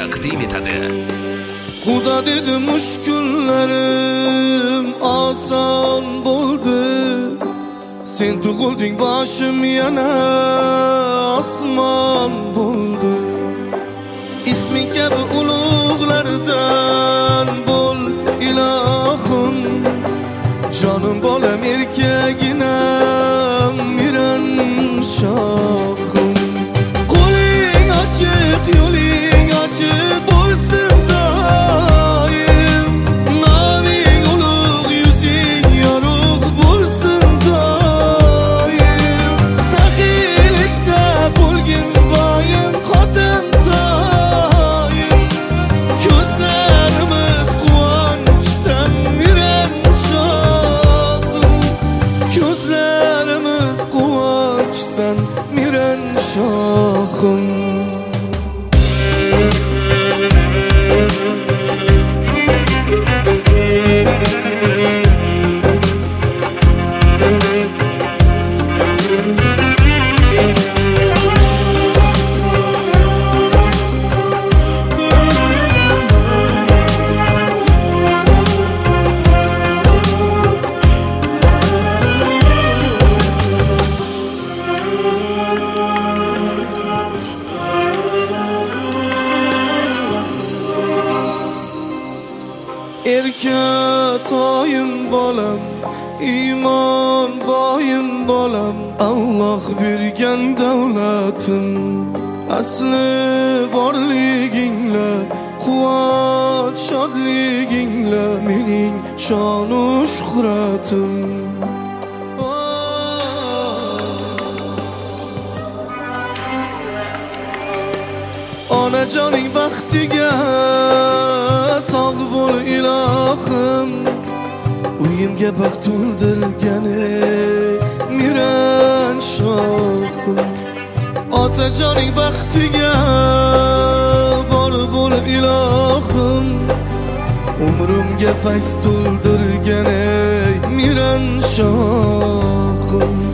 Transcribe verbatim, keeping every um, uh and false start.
taqdim etadi. Xudo dedi mushkullarim oson bo'ldi. Sen tug'ilding boshim yana osmon bo'ldi. Isming kabi ulug'lardan bo'l ilohim. Jonim bolam erkaginam miran shohim. Qo'ling ochiq, yo'ling ochiq bo'lsin doim. Noming ulug', yuzing yorug' bo'lsin doim. Saxiylikda bo'lgin boyim, xotin toyim. Ko'zlarimiz quvonchdan miran shohim. Ko'zlarimiz quvonchdan miran shohim. Erka toyim bolam, iymon boyim bolam. Alloh bergan davlatim, asli borligingla, quvvat shodligingla mening shonu shuhratim. Onajoning baxtiga sog' bo'l ilohim. Uyimga baxt to'ldirgani miran shohim. Otajoning baxtiga bor bo'l ilohim. Umrimga fayz to'ldirgani miran shohim.